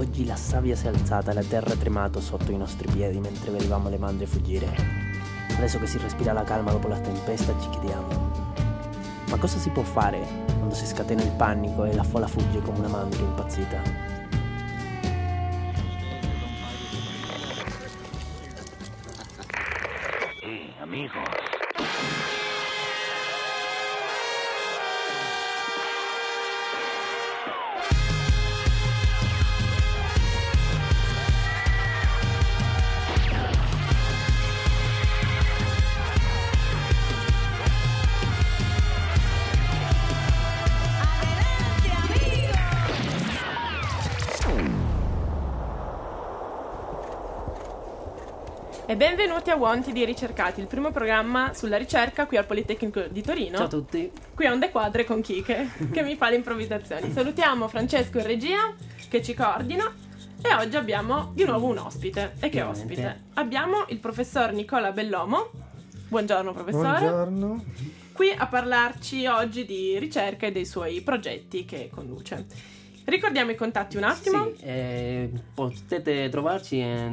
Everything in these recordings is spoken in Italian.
Oggi la sabbia si è alzata e la terra è tremato sotto i nostri piedi mentre vedevamo le mandrie fuggire. Adesso che si respira la calma dopo la tempesta ci chiediamo: ma cosa si può fare quando si scatena il panico e la folla fugge come una mandria impazzita? Amigos. E benvenuti a Wanted i Ricercati, il primo programma sulla ricerca qui al Politecnico di Torino. Ciao a tutti. Qui a Onde Quadre con Kike, che mi fa le improvvisazioni. Salutiamo Francesco in regia, che ci coordina. E oggi abbiamo di nuovo un ospite. E che ospite? Abbiamo il professor Nicola Bellomo. Buongiorno professore. Buongiorno. Qui a parlarci oggi di ricerca e dei suoi progetti che conduce. Ricordiamo i contatti un attimo. Sì, potete trovarci in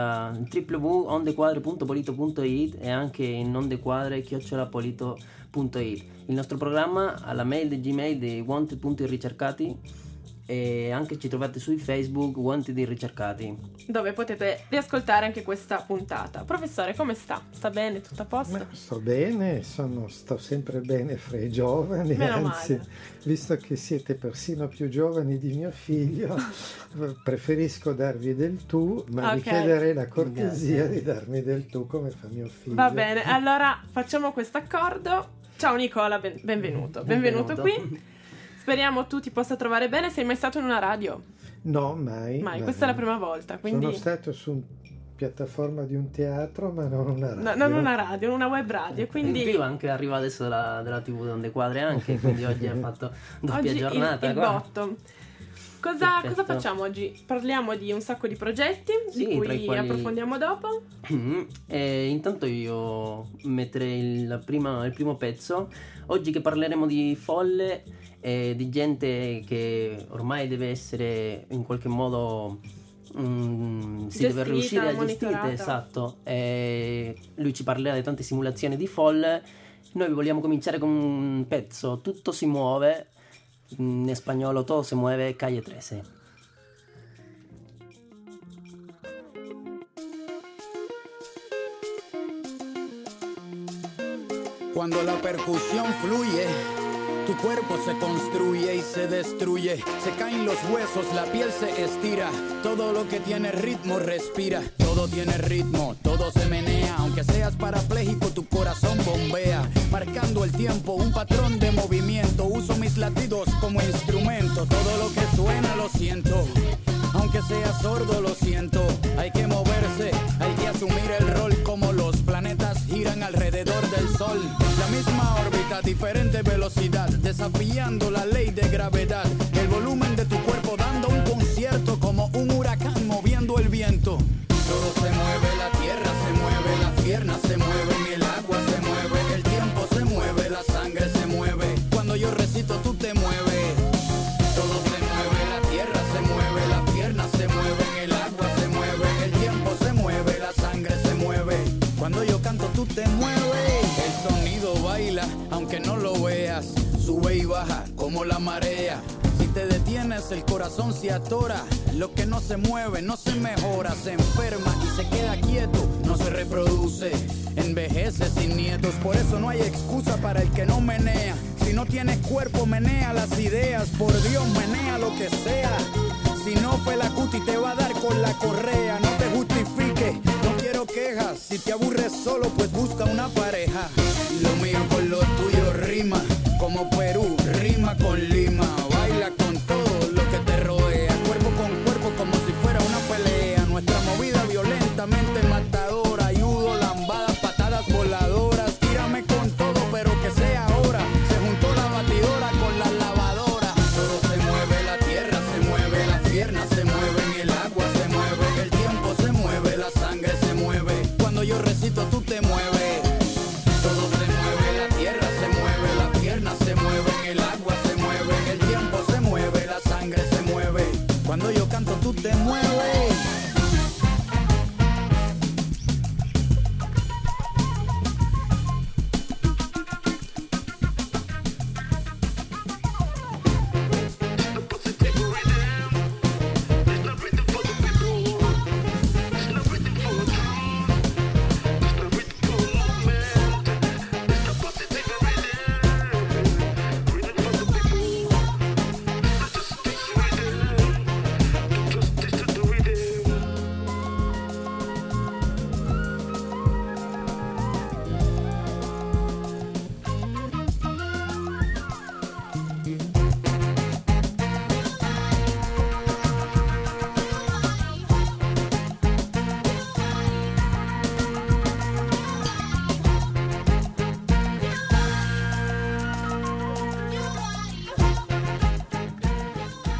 www.ondequadre.polito.it e anche in ondequadre@polito.it. Il nostro programma ha la mail di Gmail di wanted.irricercati e anche ci trovate su Facebook Wanted Irricercati, dove potete riascoltare anche questa puntata. Professore, come sta? Sta bene? Tutto a posto? Ma sto bene, sto sempre bene fra i giovani, Meno anzi, male. Visto che siete persino più giovani di mio figlio, preferisco darvi del tu, ma vi Ok. chiederei la cortesia di darmi del tu come fa mio figlio. Va bene, allora facciamo questo accordo. Ciao Nicola, benvenuto. Benvenuto qui. Speriamo tu ti possa trovare bene. Sei mai stato in una radio? No, mai. Questa è la prima volta, quindi... Sono stato su una piattaforma di un teatro, ma non una radio. No, non una radio, una web radio, quindi... in più anche arriva adesso della TV di Onde Quadre anche, quindi oggi ha fatto doppia oggi giornata il qua. botto. Cosa Perfetto. facciamo oggi? Parliamo di un sacco di progetti, Sì, di tra i cui quali- approfondiamo dopo. E intanto io metterei il primo pezzo. Oggi che parleremo di folle e di gente che ormai deve essere in qualche modo si deve Gestita, riuscire a gestire, monitorata. esatto. E lui ci parlerà di tante simulazioni di folle. Noi vogliamo cominciare con un pezzo, Tutto si muove, in spagnolo Todo se mueve, Calle 13. Cuando la percusión fluye, tu cuerpo se construye y se destruye. Se caen los huesos, la piel se estira. Todo lo que tiene ritmo respira. Todo tiene ritmo, todo se menea. Aunque seas parapléjico, tu corazón bombea. Marcando el tiempo, un patrón de movimiento. Uso mis latidos como instrumento. Todo lo que suena lo siento. Aunque sea sordo lo siento. Hay que moverse, hay que asumir el rol. Como los planetas giran alrededor del sol. La misma órbita, diferente velocidad. Desafiando la ley de gravedad. El volumen de tu cuerpo dando un concierto. Como un huracán moviendo el viento. Todo se mueve, la tierra se mueve. Las piernas se mueven, el agua se mueve. El tiempo se mueve, la sangre se mueve. Cuando yo recito tú te mueves. Todo se mueve, la tierra se mueve, las piernas se mueven, el agua se mueve, el tiempo se mueve, la sangre se mueve. Cuando yo canto tú te mueves. El sonido baila, aunque no lo veas, sube y baja como la marea. Si te detienes el corazón se atora. Lo que no se mueve no se mejora, se enferma y se queda quieto. No se reproduce, envejece sin nietos. Por eso no hay excusa para el que no menea. Si no tienes cuerpo, menea las ideas. Por Dios, menea lo que sea. Si no fue la cuti, te va a dar con la correa. No te justifiques, no quiero quejas. Si te aburres solo, pues busca una pareja. Lo mío con lo tuyo rima. Como Perú, rima con Lima. Baila con todo lo que te rodea. Cuerpo con cuerpo, como si fuera una pelea. Nuestra movida violentamente matadora. Ayudo, lambadas, patadas voladoras. Tírame con todo, pero que sea ahora. Se juntó la batidora con la lavadora. Todo se mueve, la tierra se mueve, las piernas se mueven, el agua se mueve, el tiempo se mueve, la sangre se mueve. Cuando yo recito tú te mueves. Todo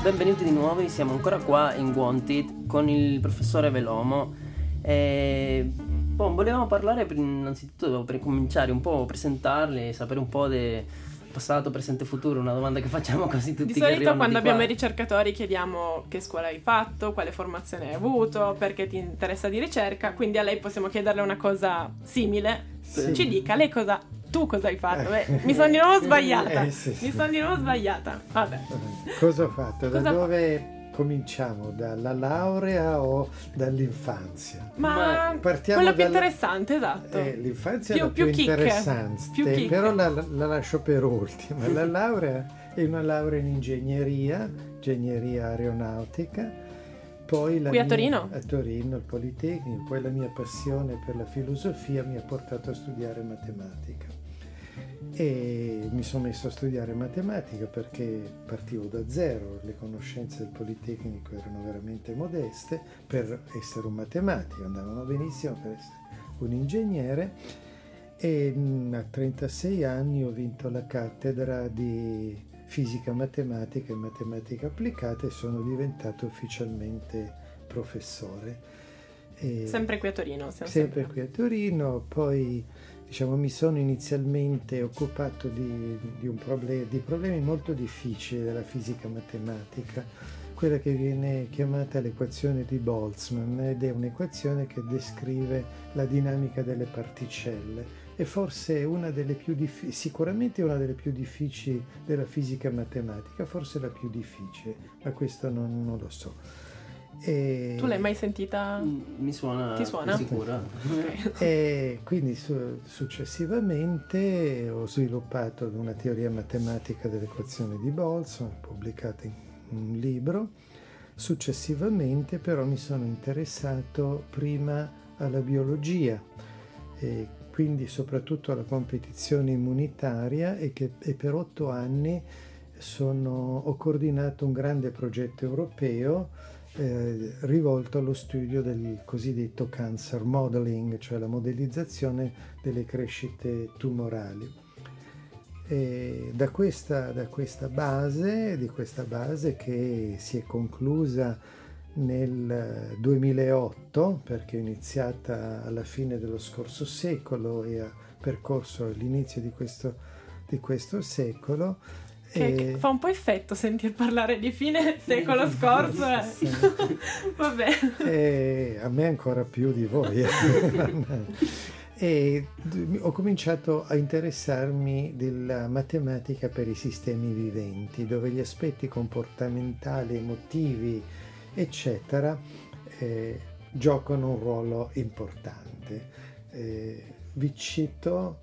benvenuti di nuovo, siamo ancora qua in Wanted con il professore Velomo e volevamo parlare innanzitutto per cominciare un po' a presentarli, sapere un po' del passato, presente e futuro, una domanda che facciamo quasi tutti. Di solito quando abbiamo i ricercatori chiediamo che scuola hai fatto, quale formazione hai avuto, perché ti interessa di ricerca, quindi a lei possiamo chiederle una cosa simile. Sì. Ci dica, lei tu cosa hai fatto? Mi sono di nuovo sbagliata. Sì. Mi sono di nuovo sbagliata. Vabbè. Cosa ho fatto? Da dove cominciamo? Dalla laurea o dall'infanzia? Ma partiamo quello più interessante, esatto. L'infanzia è la più interessante, però la lascio per ultima. La laurea è una laurea in ingegneria aeronautica. Poi qui a Torino? A Torino, al Politecnico. Poi la mia passione per la filosofia mi ha portato a studiare matematica. E mi sono messo a studiare matematica perché partivo da zero, le conoscenze del Politecnico erano veramente modeste per essere un matematico, andavano benissimo per essere un ingegnere, e a 36 anni ho vinto la cattedra di fisica matematica e matematica applicata e sono diventato ufficialmente professore. Sempre qui a Torino? Sempre qui a Torino, poi mi sono inizialmente occupato di problemi molto difficili della fisica matematica, quella che viene chiamata l'equazione di Boltzmann, ed è un'equazione che descrive la dinamica delle particelle. È forse sicuramente una delle più difficili della fisica matematica, forse la più difficile, ma questo non lo so. Tu l'hai mai sentita? Mi suona. Ti suona? Sicura. Okay. E quindi successivamente ho sviluppato una teoria matematica dell'equazione di Boltzmann, pubblicata in un libro. Successivamente però mi sono interessato prima alla biologia, e quindi soprattutto alla competizione immunitaria, e per 8 anni ho coordinato un grande progetto europeo rivolto allo studio del cosiddetto cancer modeling, cioè la modellizzazione delle crescite tumorali. E di questa base che si è conclusa nel 2008, perché è iniziata alla fine dello scorso secolo e ha percorso l'inizio di questo secolo. Che fa un po' effetto sentir parlare di fine secolo scorso. Sì. Vabbè. A me ancora più di voi. E ho cominciato a interessarmi della matematica per i sistemi viventi, dove gli aspetti comportamentali, emotivi, eccetera, giocano un ruolo importante. Vi cito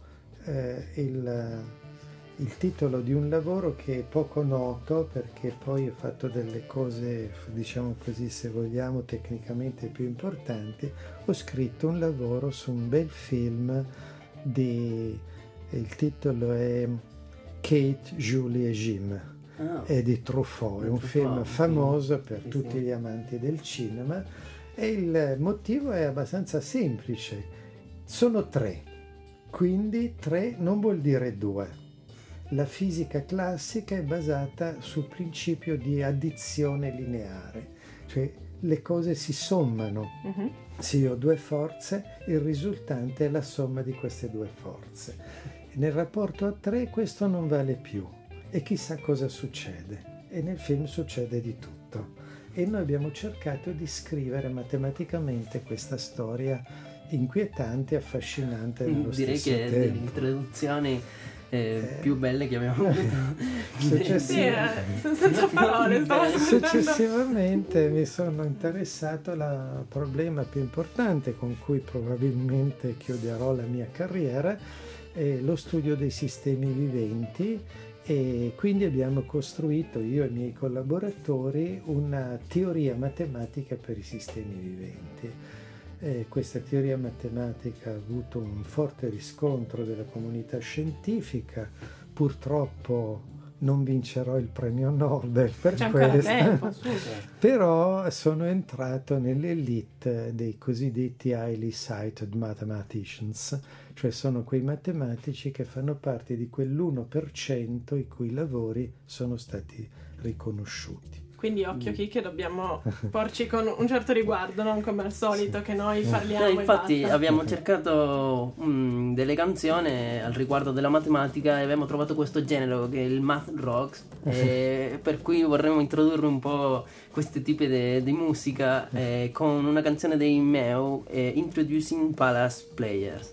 il titolo di un lavoro che è poco noto, perché poi ho fatto delle cose, diciamo così, se vogliamo, tecnicamente più importanti. Ho scritto un lavoro su un bel film il titolo è Kate, Julie e Jim, è di Truffaut, è un film famoso per tutti gli amanti del cinema, e il motivo è abbastanza semplice: sono 3, quindi 3 non vuol dire 2. La fisica classica è basata sul principio di addizione lineare, cioè le cose si sommano. Uh-huh. Se io ho 2 forze, il risultante è la somma di queste 2 forze. Nel rapporto a 3 questo non vale più, e chissà cosa succede. E nel film succede di tutto. E noi abbiamo cercato di scrivere matematicamente questa storia inquietante e affascinante nello stesso tempo. Direi che delle introduzioni più belle che abbiamo avuto. Senza parole. Successivamente mi sono interessato al problema più importante con cui probabilmente chiuderò la mia carriera, lo studio dei sistemi viventi, e quindi abbiamo costruito, io e i miei collaboratori, una teoria matematica per i sistemi viventi. Questa teoria matematica ha avuto un forte riscontro della comunità scientifica. Purtroppo non vincerò il premio Nobel per questo, però sono entrato nell'elite dei cosiddetti highly cited mathematicians, cioè sono quei matematici che fanno parte di quell'1% i cui lavori sono stati riconosciuti. Quindi occhio che dobbiamo porci con un certo riguardo, non come al solito che noi parliamo. Infatti e basta. abbiamo cercato delle canzoni al riguardo della matematica e abbiamo trovato questo genere che è il math rock, per cui vorremmo introdurre un po' questi tipi di musica con una canzone dei Meo, Introducing Palace Players.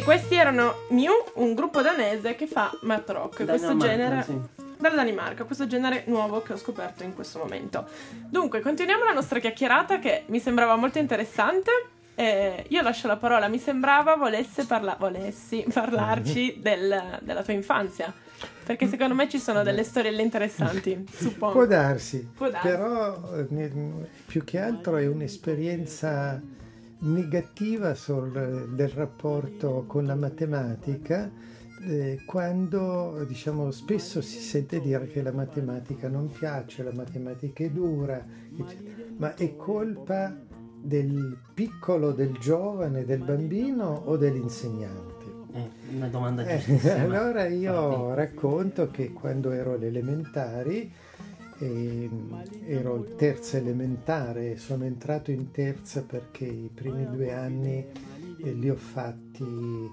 E questi erano Mew, un gruppo danese che fa math rock, questo genere dalla Danimarca, questo genere nuovo che ho scoperto in questo momento. Dunque, continuiamo la nostra chiacchierata che mi sembrava molto interessante. Io lascio la parola, mi sembrava volessi parlarci della tua infanzia, perché secondo me ci sono delle storielle interessanti, suppongo. Può darsi. Però più che altro è un'esperienza negativa del rapporto con la matematica, quando diciamo spesso si sente dire che la matematica non piace, la matematica è dura, eccetera. Ma è colpa del piccolo, del giovane, del bambino o dell'insegnante? Una domanda giustissima. Allora io racconto che quando ero alle elementari, ero in terza elementare, sono entrato in terza perché i primi 2 anni li ho fatti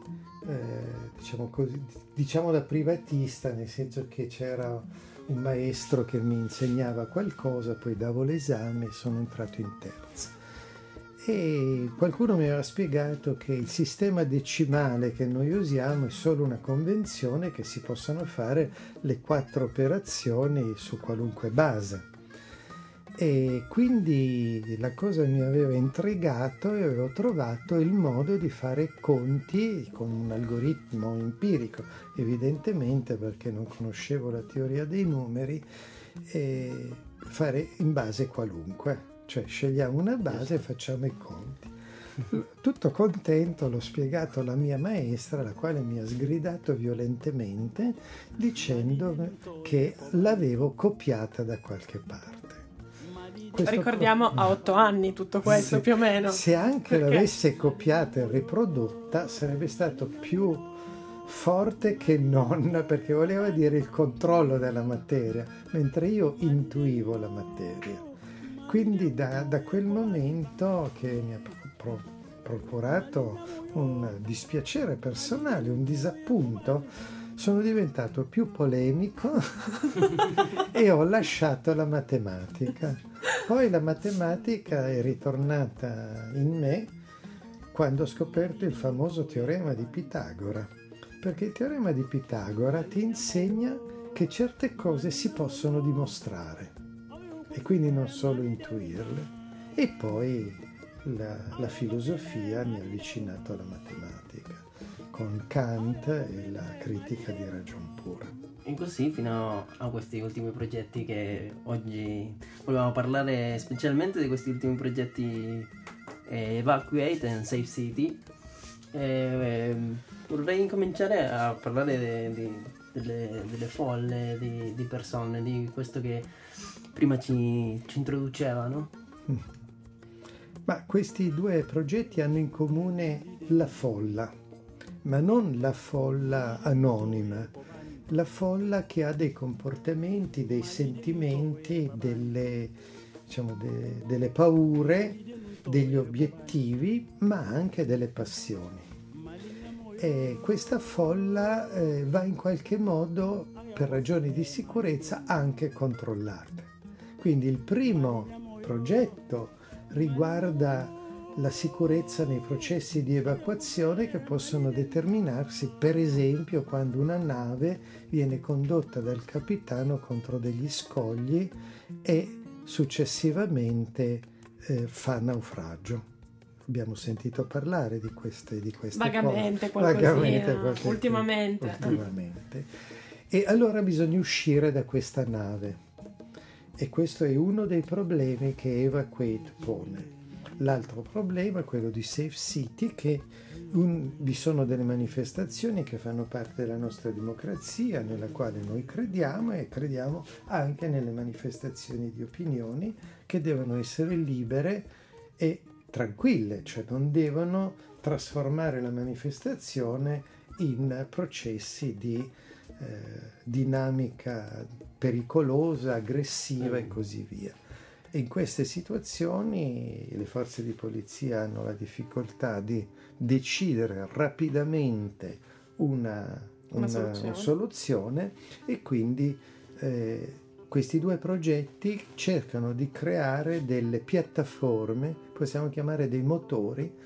diciamo da privatista, nel senso che c'era un maestro che mi insegnava qualcosa, poi davo l'esame e sono entrato in terza. E qualcuno mi aveva spiegato che il sistema decimale che noi usiamo è solo una convenzione, che si possono fare le 4 operazioni su qualunque base. E quindi la cosa mi aveva intrigato e avevo trovato il modo di fare conti con un algoritmo empirico, evidentemente perché non conoscevo la teoria dei numeri, e fare in base qualunque. Cioè scegliamo una base e facciamo i conti. Tutto contento l'ho spiegato alla mia maestra, la quale mi ha sgridato violentemente dicendo che l'avevo copiata da qualche parte. Ricordiamo a 8 anni tutto questo, sì, più o meno. Se anche l'avesse copiata e riprodotta sarebbe stato più forte che non, perché voleva dire il controllo della materia, mentre io intuivo la materia. Quindi da quel momento, che mi ha procurato un dispiacere personale, un disappunto, sono diventato più polemico e ho lasciato la matematica. Poi la matematica è ritornata in me quando ho scoperto il famoso teorema di Pitagora, perché il teorema di Pitagora ti insegna che certe cose si possono dimostrare e quindi non solo intuirle. E poi la filosofia mi ha avvicinato alla matematica con Kant e la critica di ragion pura. E così fino a questi ultimi progetti che oggi volevamo parlare, specialmente di questi ultimi progetti Evacuate and Safe City. Vorrei incominciare a parlare delle folle, di persone, di questo che prima ci introduceva, no? Ma questi 2 progetti hanno in comune la folla, ma non la folla anonima, la folla che ha dei comportamenti, dei sentimenti, delle paure, degli obiettivi, ma anche delle passioni. E questa folla va in qualche modo, per ragioni di sicurezza, anche controllata. Quindi il primo progetto riguarda la sicurezza nei processi di evacuazione che possono determinarsi, per esempio, quando una nave viene condotta dal capitano contro degli scogli e successivamente fa naufragio. Abbiamo sentito parlare di queste vagamente, cose. Ultimamente. E allora bisogna uscire da questa nave. E questo è uno dei problemi che Evacuate pone. L'altro problema è quello di Safe City, che vi sono delle manifestazioni che fanno parte della nostra democrazia, nella quale noi crediamo, e crediamo anche nelle manifestazioni di opinioni che devono essere libere e tranquille, cioè non devono trasformare la manifestazione in processi di dinamica pericolosa, aggressiva e così via. E in queste situazioni le forze di polizia hanno la difficoltà di decidere rapidamente una soluzione, e quindi questi 2 progetti cercano di creare delle piattaforme, possiamo chiamare dei motori,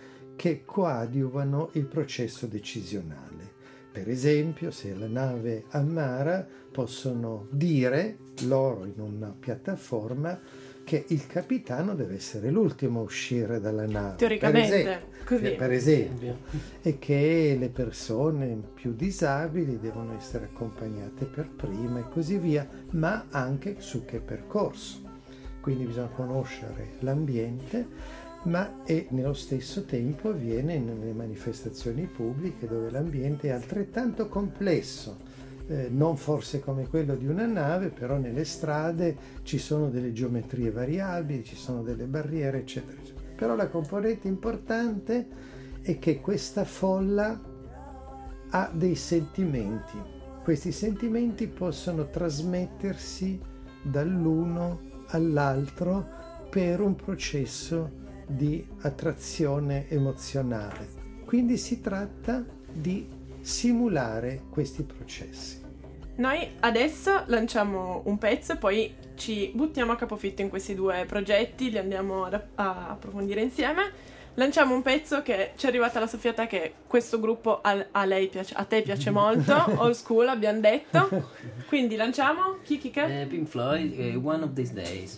che coadiuvano il processo decisionale. Per esempio, se la nave ammara, possono dire loro in una piattaforma che il capitano deve essere l'ultimo a uscire dalla nave. Teoricamente, per esempio, e che le persone più disabili devono essere accompagnate per prima e così via, ma anche su che percorso. Quindi bisogna conoscere l'ambiente, ma nello stesso tempo avviene nelle manifestazioni pubbliche dove l'ambiente è altrettanto complesso. Non forse come quello di una nave, però nelle strade ci sono delle geometrie variabili, ci sono delle barriere, eccetera, eccetera. Però la componente importante è che questa folla ha dei sentimenti. Questi sentimenti possono trasmettersi dall'uno all'altro per un processo di attrazione emozionale. Quindi si tratta di simulare questi processi. Noi adesso lanciamo un pezzo e poi ci buttiamo a capofitto in questi due progetti, li andiamo a approfondire insieme. Lanciamo un pezzo che ci è arrivata la soffiata che questo gruppo a te piace molto, old school abbiamo detto. Quindi lanciamo chi che? Pink Floyd, One of These Days.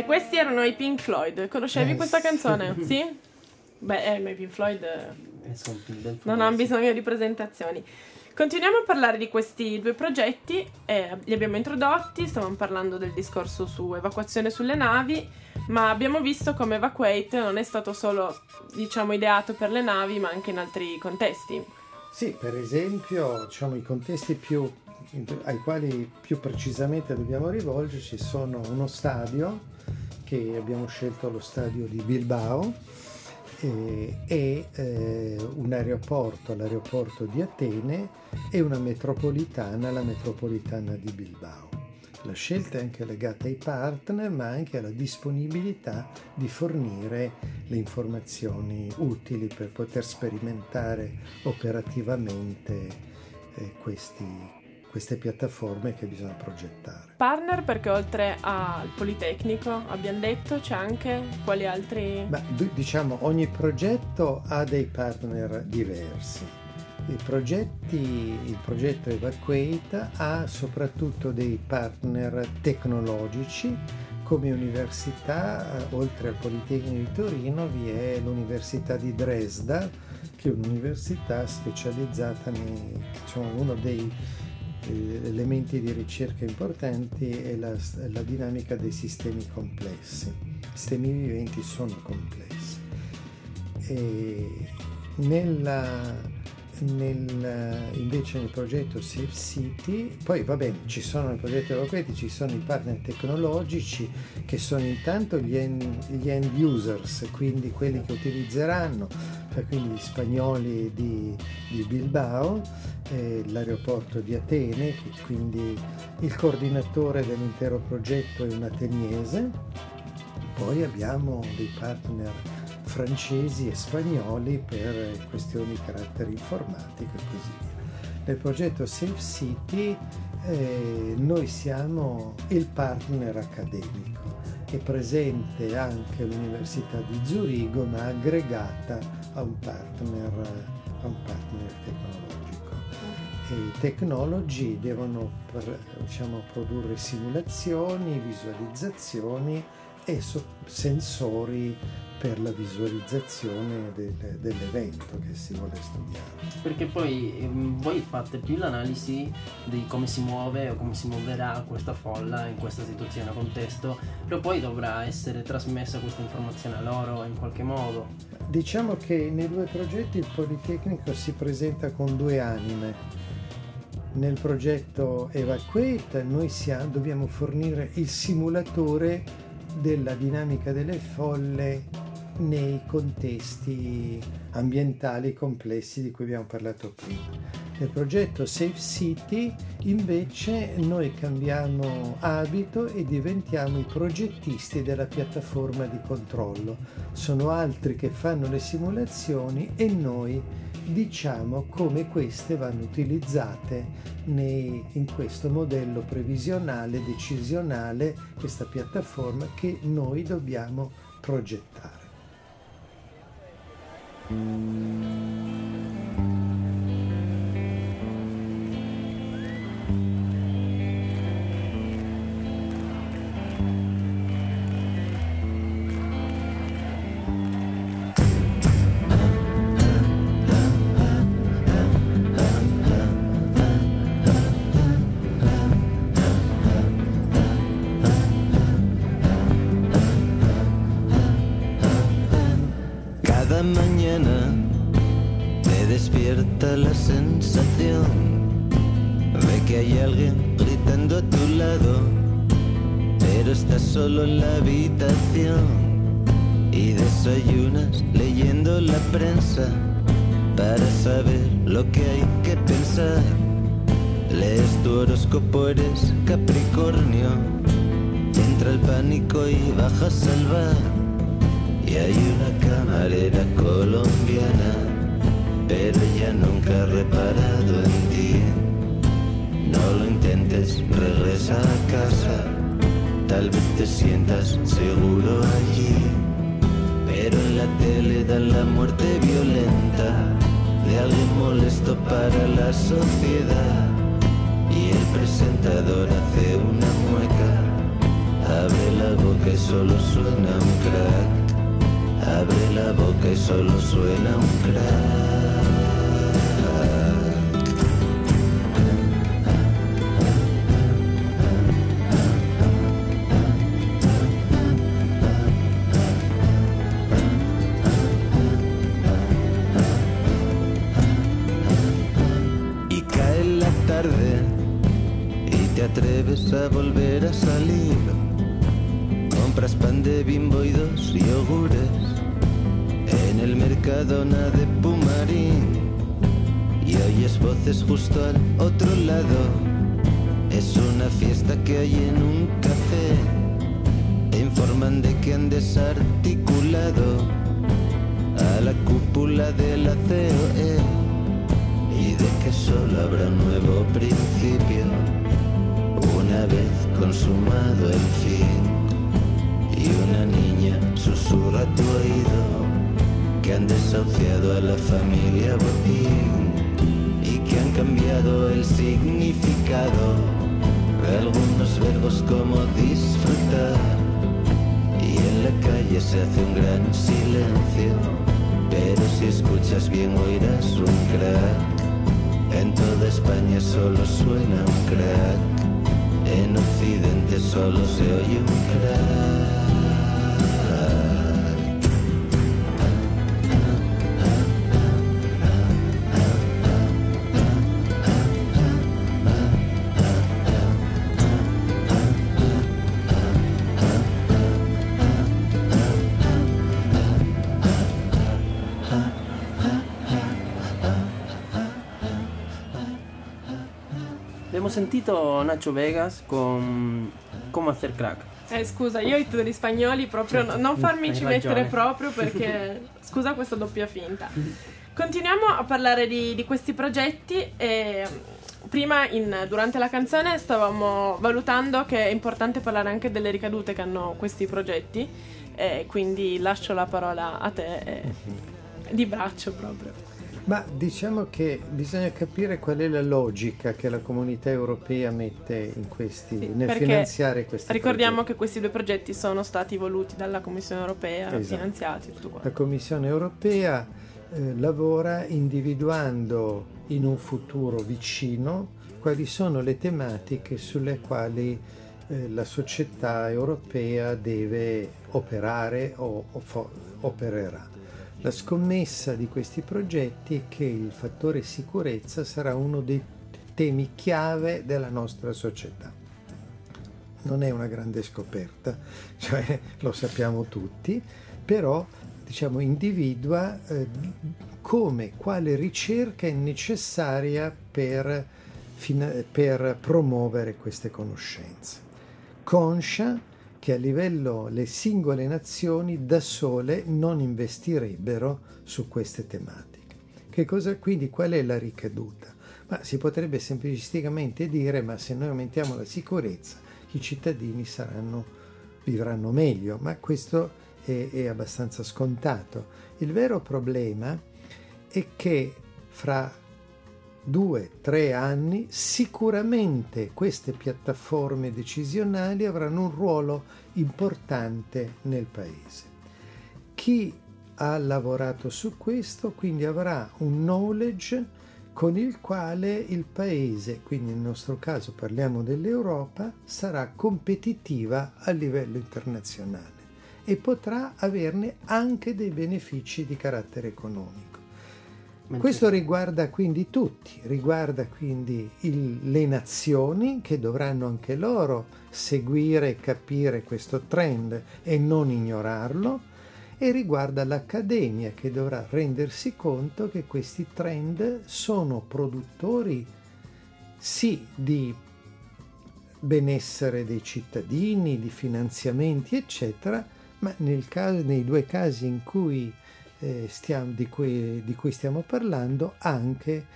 E questi erano i Pink Floyd. Conoscevi questa canzone? Sì? Beh, ma i Pink Floyd non hanno bisogno di presentazioni. Continuiamo a parlare di questi due progetti, li abbiamo introdotti, stavamo parlando del discorso su evacuazione sulle navi, ma abbiamo visto come Evacuate non è stato solo, diciamo, ideato per le navi, ma anche in altri contesti. Sì, per esempio, diciamo, i contesti ai quali più precisamente dobbiamo rivolgerci sono uno stadio, che abbiamo scelto lo stadio di Bilbao, e un aeroporto, l'aeroporto di Atene, e una metropolitana, la metropolitana di Bilbao. La scelta è anche legata ai partner, ma anche alla disponibilità di fornire le informazioni utili per poter sperimentare operativamente queste piattaforme che bisogna progettare. Partner perché oltre al Politecnico, abbiamo detto, c'è anche quali altri? Diciamo, ogni progetto ha dei partner diversi. Il progetto Evacuate ha soprattutto dei partner tecnologici. Come università, oltre al Politecnico di Torino, vi è l'Università di Dresda, che è un'università specializzata uno dei elementi di ricerca importanti è la dinamica dei sistemi complessi. I sistemi viventi sono complessi. E invece nel progetto Safe City, poi va bene, ci sono nel progetto Evacuate, ci sono i partner tecnologici che sono intanto gli end users, quindi quelli che utilizzeranno, quindi gli spagnoli di Bilbao, l'aeroporto di Atene, quindi il coordinatore dell'intero progetto è un ateniese. Poi abbiamo dei partner francesi e spagnoli per questioni di carattere informatico e così via. Nel progetto Safe City noi siamo il partner accademico. È presente anche l'Università di Zurigo, ma aggregata a un partner tecnologico. E i tecnologi devono produrre simulazioni, visualizzazioni e sensori per la visualizzazione dell'evento che si vuole studiare. Perché poi voi fate più l'analisi di come si muove o come si muoverà questa folla in questa situazione, contesto, però poi dovrà essere trasmessa questa informazione a loro in qualche modo. Diciamo che nei due progetti il Politecnico si presenta con due anime. Nel progetto Evacuate noi dobbiamo fornire il simulatore della dinamica delle folle nei contesti ambientali complessi di cui abbiamo parlato prima. Nel progetto Safe City invece noi cambiamo abito e diventiamo i progettisti della piattaforma di controllo. Sono altri che fanno le simulazioni e noi diciamo come queste vanno utilizzate in questo modello previsionale, decisionale, questa piattaforma che noi dobbiamo progettare. Cada mañana te despierta la sensación de que hay alguien gritando a tu lado, pero estás solo en la habitación y desayunas leyendo la prensa para saber lo que hay que pensar. Lees tu horóscopo, eres Capricornio, entra el pánico y bajas al bar. Y hay una camarera colombiana, pero ella nunca ha reparado en ti. No lo intentes, regresa a casa, tal vez te sientas seguro allí. Pero en la tele dan la muerte violenta de alguien molesto para la sociedad. Y el presentador hace una mueca Abre la boca y solo suena un crack. Abre la boca y solo suena un crack. Y cae la tarde y te atreves a volver a salir. Compras pan de Bimbo y 2 yogures en el Mercadona de Pumarín y oyes voces justo al otro lado. Es una fiesta que hay en un café. Te informan de que han desarticulado a la cúpula de la COE y de que solo habrá un nuevo principio una vez consumado el fin. Y una niña susurra a tu oído que han desahuciado a la familia Botín y que han cambiado el significado de algunos verbos como disfrutar. Y en la calle se hace un gran silencio, pero si escuchas bien oirás un crack. En toda España solo suena un crack, en Occidente solo se oye un crack. Abbiamo sentito Nacho Vegas con Come hacer crack. Scusa, io i turi spagnoli proprio non farmici Hai ragione. mettere proprio perché scusa questa doppia finta. Continuiamo a parlare di questi progetti e prima durante la canzone stavamo valutando che è importante parlare anche delle ricadute che hanno questi progetti e quindi lascio la parola a te di braccio proprio. Ma diciamo che bisogna capire qual è la logica che la comunità europea mette in nel perché finanziare questi ricordiamo progetti. che questi 2 progetti sono stati voluti dalla Commissione Europea, Esatto. finanziati tutto quanto. La Commissione Europea lavora individuando in un futuro vicino quali sono le tematiche sulle quali la società europea deve operare o opererà. La scommessa di questi progetti è che il fattore sicurezza sarà uno dei temi chiave della nostra società. Non è una grande scoperta, cioè lo sappiamo tutti, però diciamo individua quale ricerca è necessaria per promuovere queste conoscenze, conscia che a livello le singole nazioni da sole non investirebbero su queste tematiche. Quindi qual è la ricaduta? Ma si potrebbe semplicisticamente dire: ma se noi aumentiamo la sicurezza i cittadini vivranno meglio, ma questo è abbastanza scontato. Il vero problema è che fra 2-3 anni sicuramente queste piattaforme decisionali avranno un ruolo importante nel paese. Chi ha lavorato su questo quindi avrà un knowledge con il quale il paese, quindi nel nostro caso parliamo dell'Europa, sarà competitiva a livello internazionale e potrà averne anche dei benefici di carattere economico. Questo riguarda quindi tutti, riguarda quindi le nazioni che dovranno anche loro seguire e capire questo trend e non ignorarlo, e riguarda l'accademia che dovrà rendersi conto che questi trend sono produttori sì di benessere dei cittadini, di finanziamenti eccetera, ma nei 2 casi in cui di cui stiamo parlando anche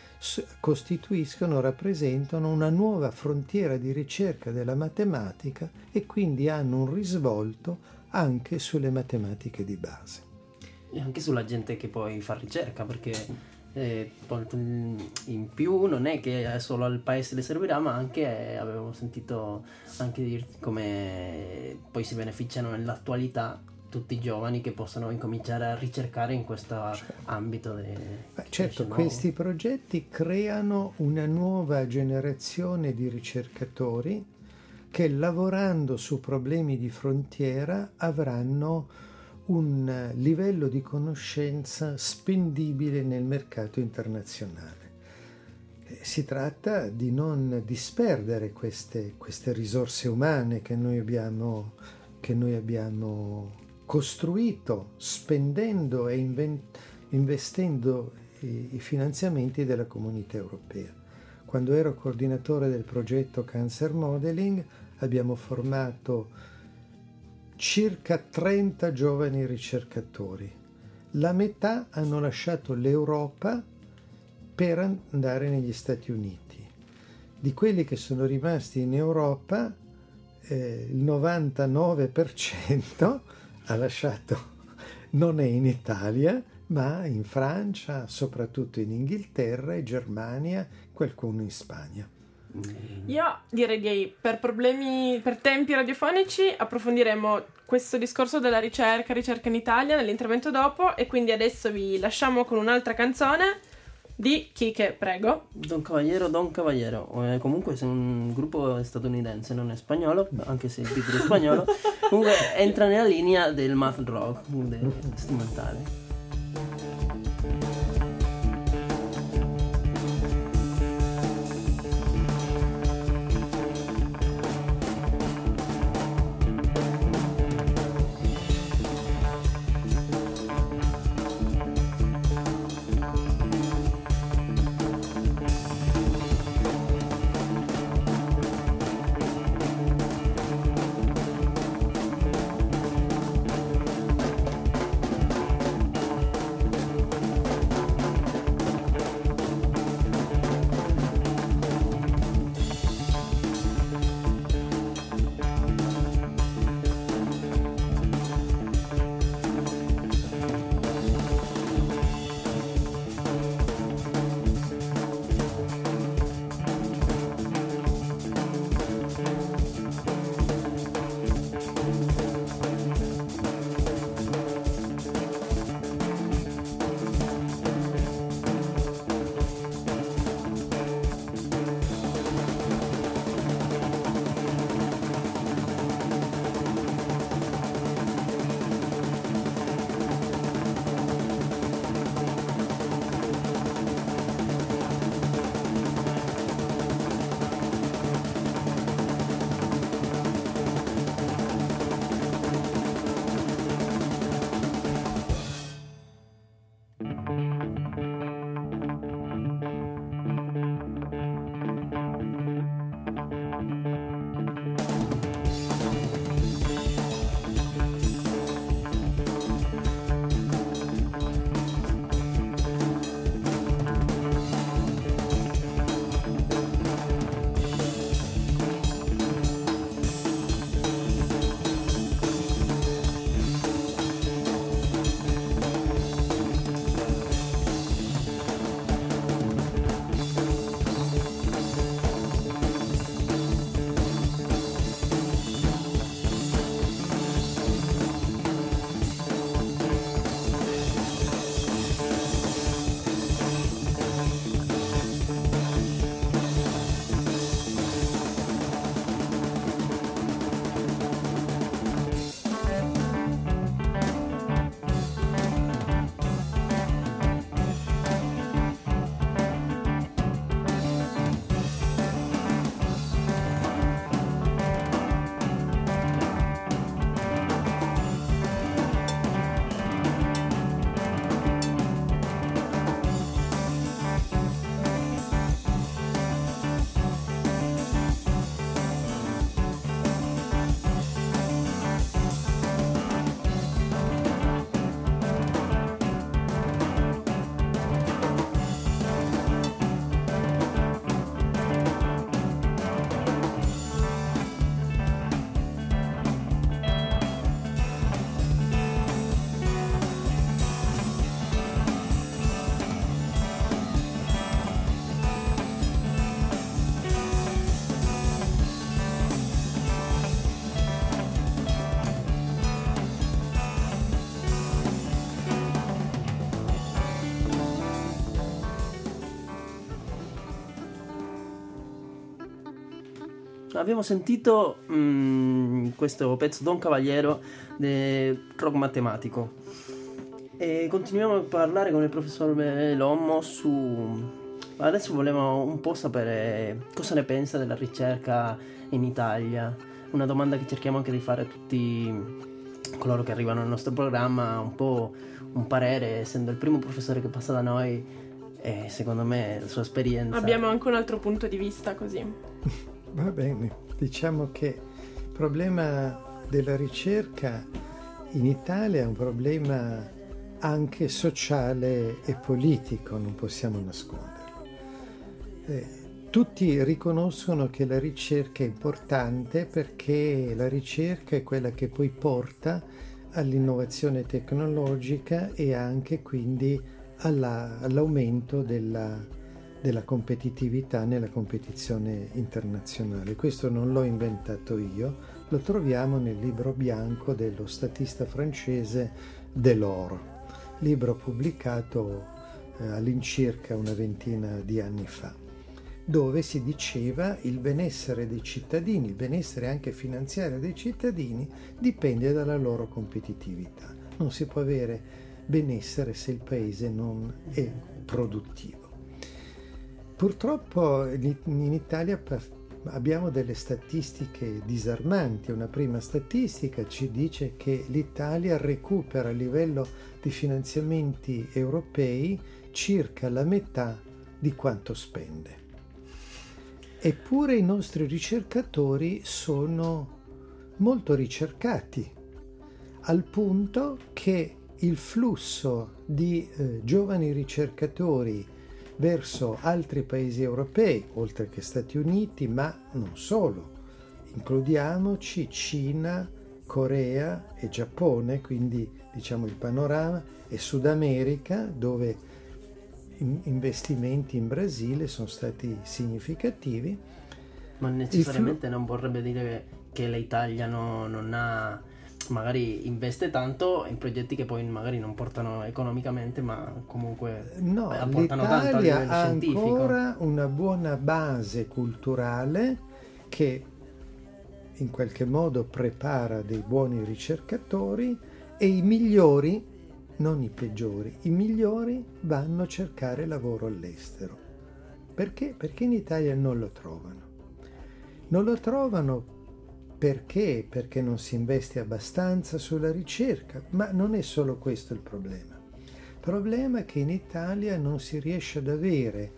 rappresentano una nuova frontiera di ricerca della matematica e quindi hanno un risvolto anche sulle matematiche di base. E anche sulla gente che poi fa ricerca, perché In più non è che solo al paese le servirà, ma anche avevo sentito anche dire come poi si beneficiano nell'attualità tutti i giovani che possono incominciare a ricercare in questo ambito. Certo, questi progetti creano una nuova generazione di ricercatori che, lavorando su problemi di frontiera, avranno un livello di conoscenza spendibile nel mercato internazionale. Si tratta di non disperdere queste risorse umane che noi abbiamo costruito spendendo e investendo i finanziamenti della Comunità Europea. Quando ero coordinatore del progetto Cancer Modeling abbiamo formato circa 30 giovani ricercatori. La metà hanno lasciato l'Europa per andare negli Stati Uniti. Di quelli che sono rimasti in Europa, il 99% ha lasciato, non è in Italia, ma in Francia, soprattutto in Inghilterra e Germania, qualcuno in Spagna. Io direi per tempi radiofonici approfondiremo questo discorso della ricerca in Italia nell'intervento dopo, e quindi adesso vi lasciamo con un'altra canzone di Kike, prego. Don Caballero. Comunque è un gruppo statunitense, non è spagnolo, anche se il titolo è spagnolo. Comunque entra nella linea del math rock, strumentale. Abbiamo sentito questo pezzo Don Cavaliero del rock matematico e continuiamo a parlare con il professor Lommo adesso volevo un po' sapere cosa ne pensa della ricerca in Italia, una domanda che cerchiamo anche di fare a tutti coloro che arrivano al nostro programma, un po' un parere, essendo il primo professore che passa da noi e secondo me la sua esperienza. Abbiamo anche un altro punto di vista così. Va bene, diciamo che il problema della ricerca in Italia è un problema anche sociale e politico, non possiamo nasconderlo. Tutti riconoscono che la ricerca è importante perché la ricerca è quella che poi porta all'innovazione tecnologica e anche quindi all'aumento della competitività nella competizione internazionale. Questo non l'ho inventato io, lo troviamo nel libro bianco dello statista francese Delors, libro pubblicato all'incirca una ventina di anni fa, dove si diceva il benessere dei cittadini, il benessere anche finanziario dei cittadini dipende dalla loro competitività. Non si può avere benessere se il paese non è produttivo. Purtroppo in Italia abbiamo delle statistiche disarmanti. Una prima statistica ci dice che l'Italia recupera a livello di finanziamenti europei circa la metà di quanto spende. Eppure i nostri ricercatori sono molto ricercati, al punto che il flusso di giovani ricercatori verso altri paesi europei, oltre che Stati Uniti, ma non solo, includiamoci Cina, Corea e Giappone, quindi diciamo il panorama, e Sud America, dove investimenti in Brasile sono stati significativi. Ma necessariamente non vorrebbe dire che l'Italia non ha, magari investe tanto in progetti che poi magari non portano economicamente, ma comunque portano tanto a livello ha scientifico. Ancora una buona base culturale che in qualche modo prepara dei buoni ricercatori, e i migliori, non i peggiori, i migliori vanno a cercare lavoro all'estero. Perché? Perché in Italia non lo trovano. Non lo trovano perché? Perché non si investe abbastanza sulla ricerca, ma non è solo questo il problema. Il problema è che in Italia non si riesce ad avere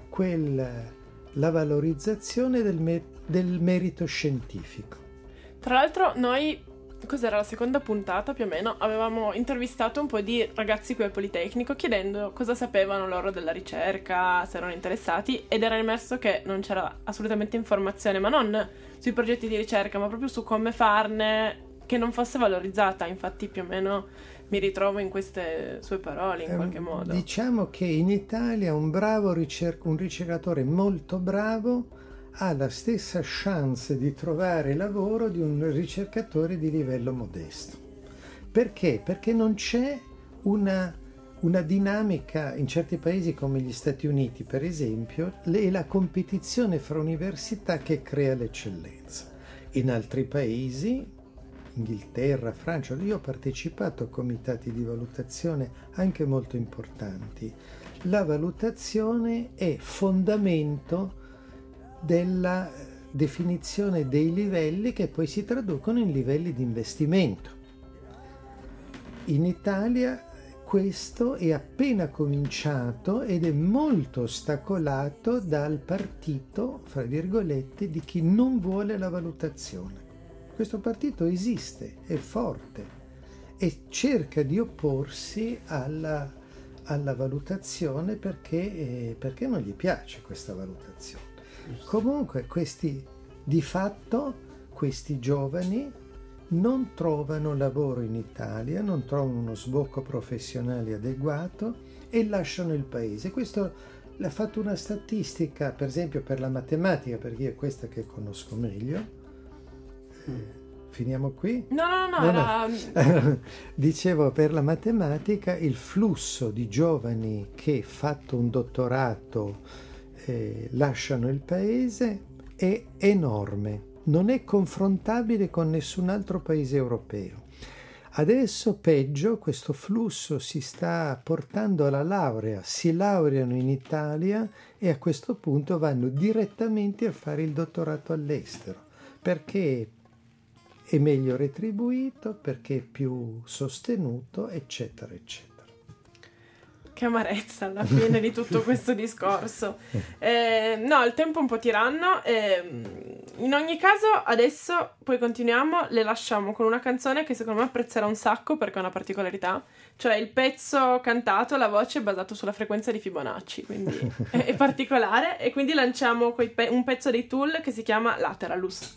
la valorizzazione del merito scientifico. Tra l'altro noi, cos'era la seconda puntata più o meno, avevamo intervistato un po' di ragazzi qui al Politecnico chiedendo cosa sapevano loro della ricerca, se erano interessati, ed era emerso che non c'era assolutamente informazione, ma non sui progetti di ricerca, ma proprio su come farne, che non fosse valorizzata. Infatti più o meno mi ritrovo in queste sue parole in qualche modo. Diciamo che in Italia un ricercatore molto bravo ha la stessa chance di trovare lavoro di un ricercatore di livello modesto. Perché? Perché non c'è una dinamica in certi paesi come gli Stati Uniti, per esempio, è la competizione fra università che crea l'eccellenza. In altri paesi, Inghilterra, Francia, io ho partecipato a comitati di valutazione anche molto importanti. La valutazione è fondamento della definizione dei livelli che poi si traducono in livelli di investimento. In Italia questo è appena cominciato ed è molto ostacolato dal partito, fra virgolette, di chi non vuole la valutazione. Questo partito esiste, è forte e cerca di opporsi alla valutazione perché non gli piace questa valutazione. Comunque di fatto questi giovani non trovano lavoro in Italia, non trovano uno sbocco professionale adeguato e lasciano il paese. Questo l'ha fatto una statistica, per esempio per la matematica, perché io è questa che conosco meglio. Finiamo qui? No. Dicevo, per la matematica il flusso di giovani che fatto un dottorato lasciano il paese è enorme, non è confrontabile con nessun altro paese europeo. Adesso peggio, questo flusso si sta portando alla laurea, si laureano in Italia e a questo punto vanno direttamente a fare il dottorato all'estero, perché è meglio retribuito, perché è più sostenuto, eccetera, eccetera. Che amarezza alla fine di tutto questo discorso. No, il tempo è un po' tiranno. In ogni caso, adesso poi continuiamo, le lasciamo con una canzone che secondo me apprezzerà un sacco perché ha una particolarità, cioè il pezzo cantato, la voce è basato sulla frequenza di Fibonacci, quindi è particolare, e quindi lanciamo un pezzo dei Tool che si chiama Lateralus.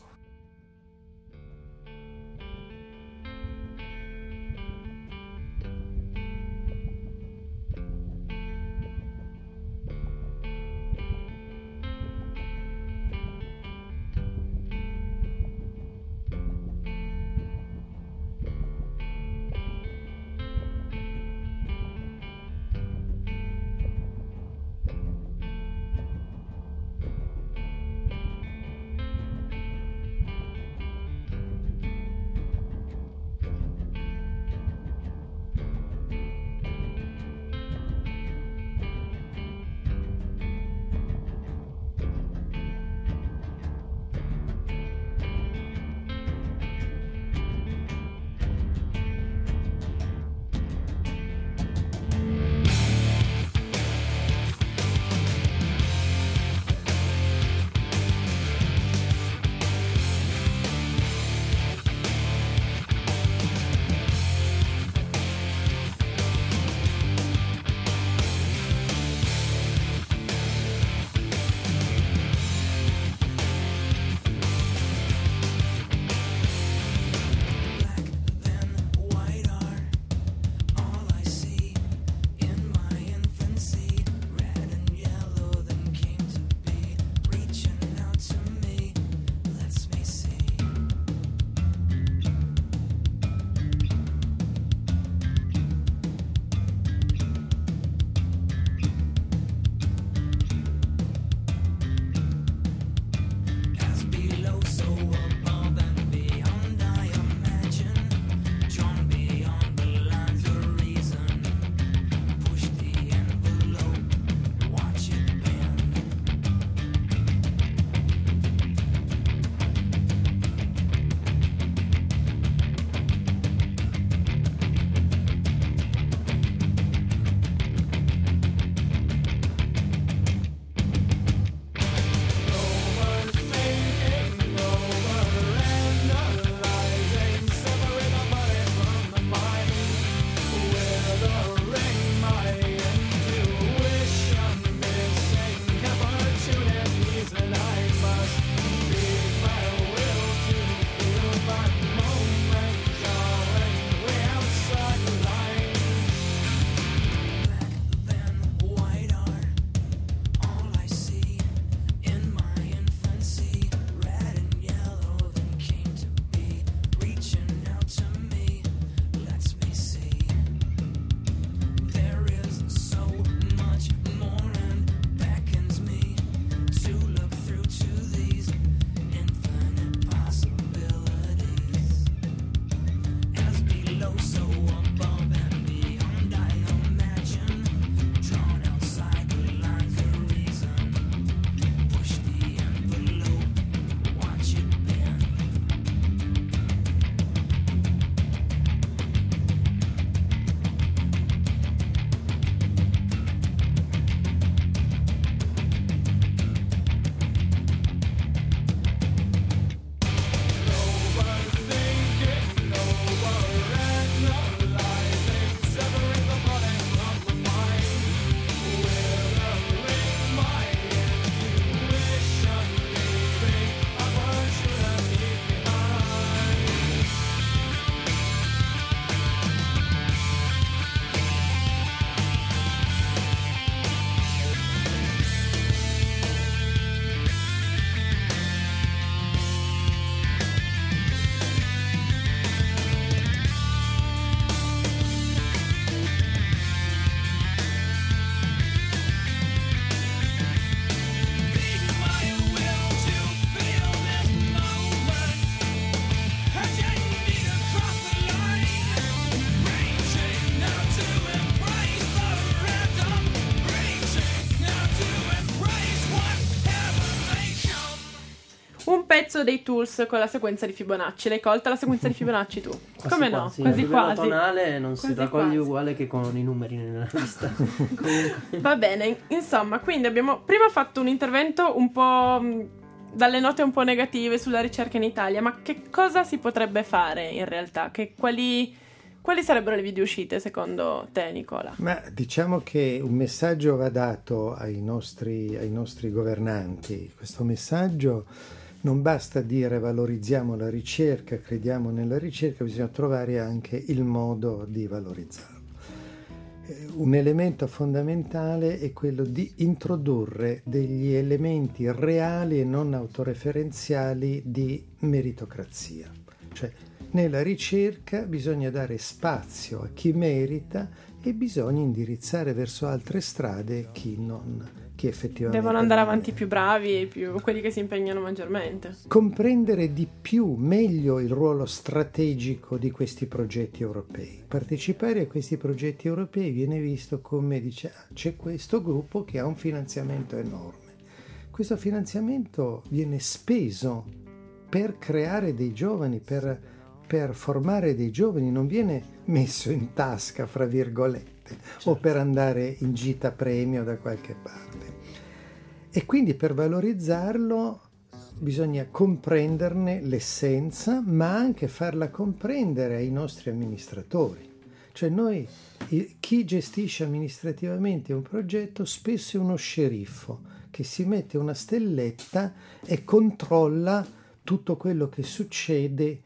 pezzo dei Tools con la sequenza di Fibonacci. L'hai colta la sequenza di Fibonacci tu? Quasi Come no? quasi. Quasi A livello quasi. tonale non Quasi si raccoglie quasi. uguale che con i numeri nella lista. Comunque. Va bene, insomma, quindi abbiamo prima fatto un intervento un po' dalle note un po' negative sulla ricerca in Italia, ma che cosa si potrebbe fare in realtà? Quali sarebbero le video uscite secondo te, Nicola? Ma diciamo che un messaggio va dato ai nostri governanti. Questo messaggio non basta dire valorizziamo la ricerca, crediamo nella ricerca, bisogna trovare anche il modo di valorizzarlo. Un elemento fondamentale è quello di introdurre degli elementi reali e non autoreferenziali di meritocrazia. Cioè, nella ricerca bisogna dare spazio a chi merita e bisogna indirizzare verso altre strade chi effettivamente Devono andare non avanti è. più bravi, quelli che si impegnano maggiormente. Comprendere di più, meglio il ruolo strategico di questi progetti europei. Partecipare a questi progetti europei viene visto come c'è questo gruppo che ha un finanziamento enorme. Questo finanziamento viene speso per creare dei giovani, per formare dei giovani, non viene messo in tasca, fra virgolette, certo, o per andare in gita premio da qualche parte. E quindi per valorizzarlo bisogna comprenderne l'essenza, ma anche farla comprendere ai nostri amministratori. Cioè chi gestisce amministrativamente un progetto spesso è uno sceriffo che si mette una stelletta e controlla tutto quello che succede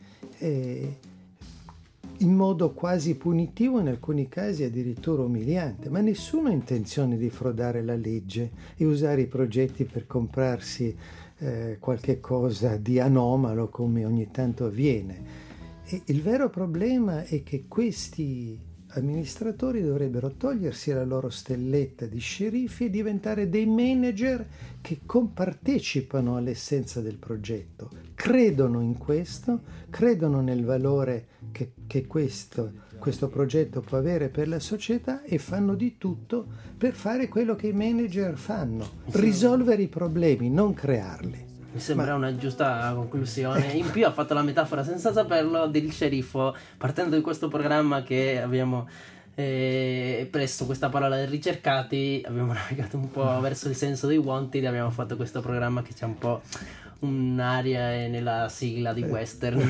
in modo quasi punitivo, in alcuni casi addirittura umiliante, ma nessuno ha intenzione di frodare la legge e usare i progetti per comprarsi qualche cosa di anomalo come ogni tanto avviene. E il vero problema è che questi amministratori dovrebbero togliersi la loro stelletta di sceriffi e diventare dei manager che compartecipano all'essenza del progetto, credono in questo, credono nel valore che questo progetto può avere per la società e fanno di tutto per fare quello che i manager fanno, risolvere i problemi, non crearli. Mi sembra una giusta conclusione. In più ha fatto la metafora senza saperlo del sceriffo, partendo di questo programma che abbiamo preso questa parola dei ricercati, abbiamo navigato un po' verso il senso dei wanted, abbiamo fatto questo programma che c'è un po' un'aria nella sigla di western.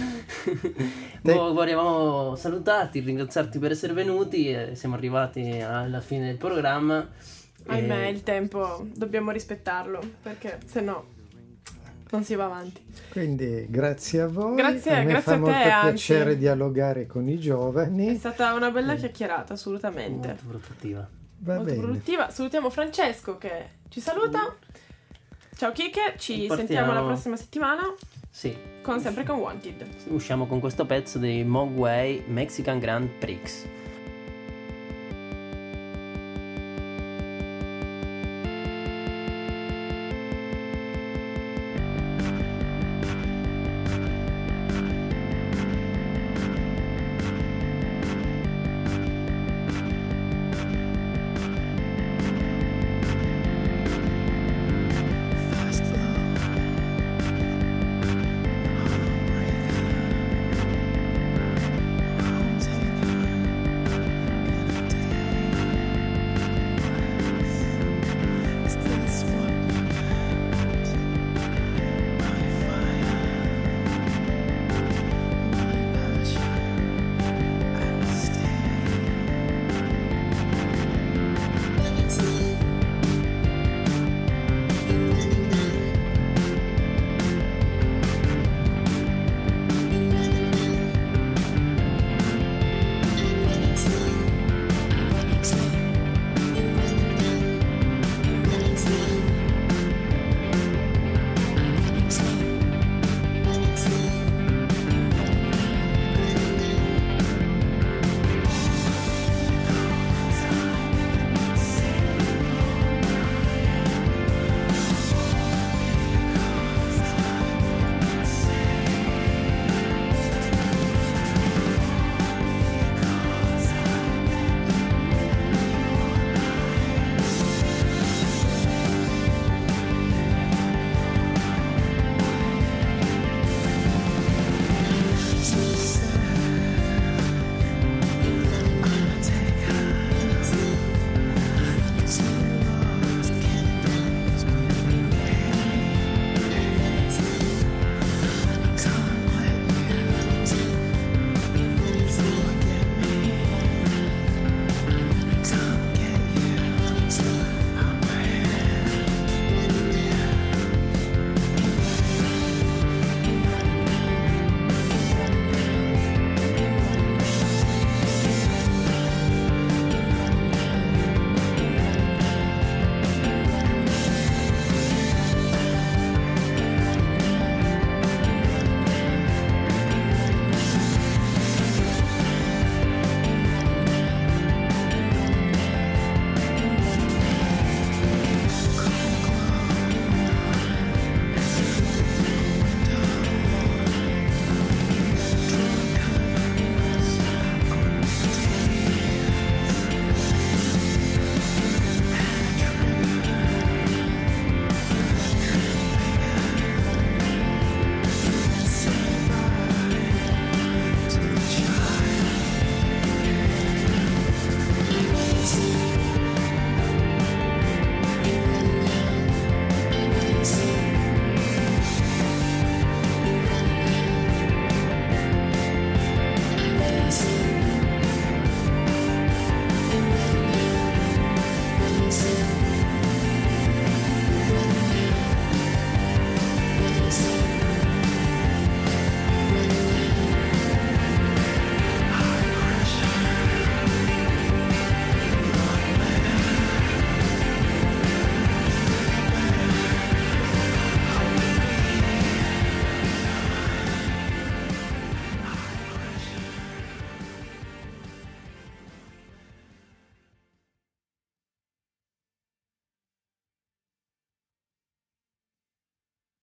Volevamo salutarti, ringraziarti per essere venuti, siamo arrivati alla fine del programma. Ahimè, il tempo dobbiamo rispettarlo, perché se no non si va avanti. Quindi grazie a voi, grazie a me a fa te, molto piacere anzi, dialogare con i giovani. è stata una bella chiacchierata, assolutamente, molto produttiva. Va molto bene. produttiva. Salutiamo Francesco che ci saluta. Ciao Kike, ci Partiamo. sentiamo la prossima settimana, Sì, sempre con Wanted. usciamo con questo pezzo dei Mogwai Mexican Grand Prix.